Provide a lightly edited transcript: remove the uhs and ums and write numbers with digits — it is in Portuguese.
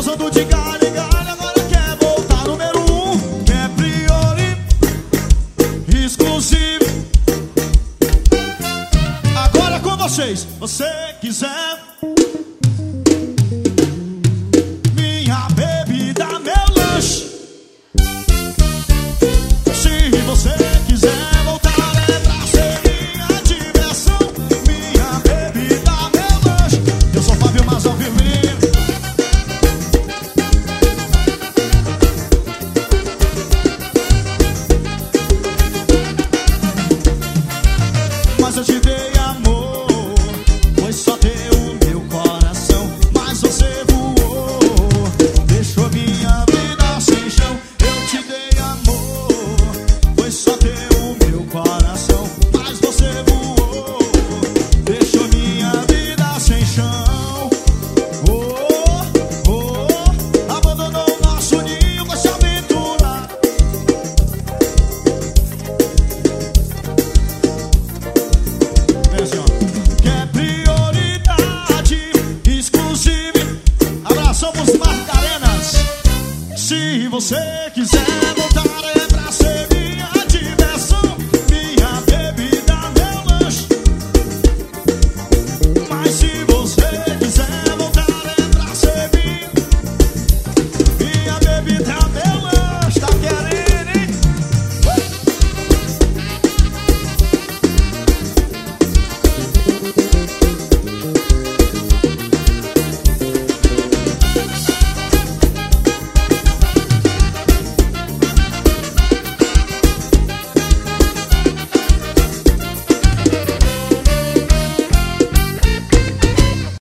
Gostando de galho, agora quer voltar número 1. Quer priori, exclusivo. Agora com vocês. Você quiser minha bebida, meu lanche. Se você quiser voltar é pra ser minha diversão. Minha bebida, meu lanche. Eu sou Fábio, mas ao vivo. Mas eu te dei amor, foi só ter o meu coração. Mas você voou, deixou minha vida sem chão. Eu te dei amor, foi só ter o meu coração. Mas você voou, deixou minha vida sem chão. Abandonou o nosso ninho, foi se aventurar. Quer prioridade exclusiva. Abração pros Marcarenas. Se você quiser